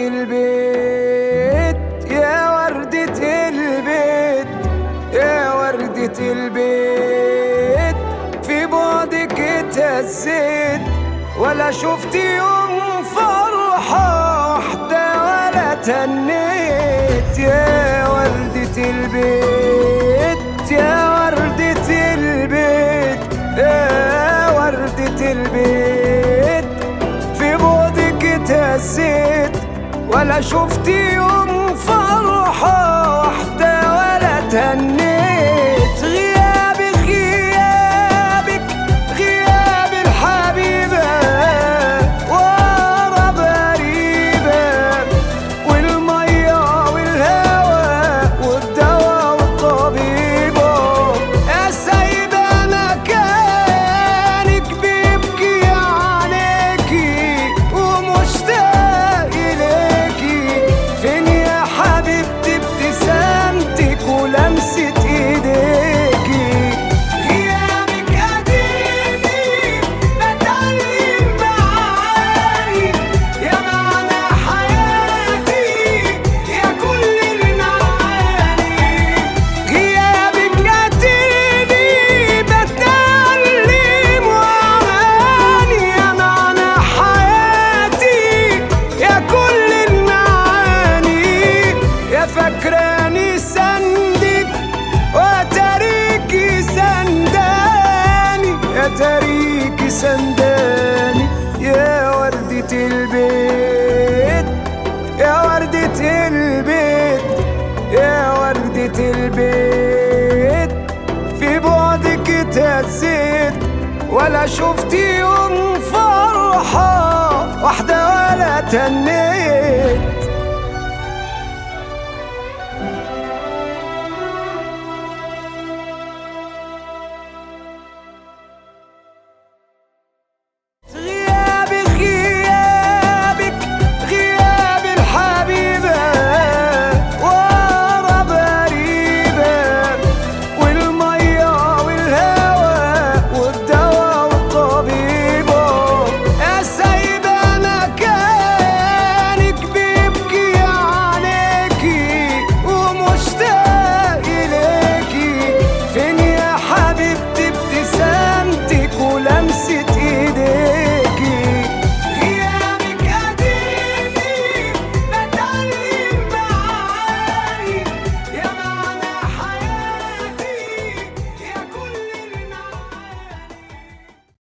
البيت يا وردة البيت يا وردة البيت، في بعدك اتهزيت ولا شفت يوم فرحة واحدة ولا تهنيت. يا وردة البيت يا وردة البيت يا وردة البيت، في بعدك اتهزيت ولا شفت يوم فرحة واحدة ولا تهنيت. غيابك غيابك غياب الحبيبة ورا بريبة، والمية والهوى والدوا والطبيبة، يا سايبة مكانك بيبكي عليكي ومشتاق إليكي. فين يا حبيبتي ابتسامتك ولمسة ايديكي؟ غيابك قديمي بتعلم معاني يا معنى حياتي يا كل المعاني. غيابك قديمي بتعلم معاني يا معنى حياتي يا كل المعاني. يا فاكراني سندك وتاريكي سنداني يا تاريكي سنداني. يا وردة البيت يا وردة البيت يا وردة البيت، في بعدك اتهزيت ولا شفت يوم فرحة واحدة ولا تهنيت.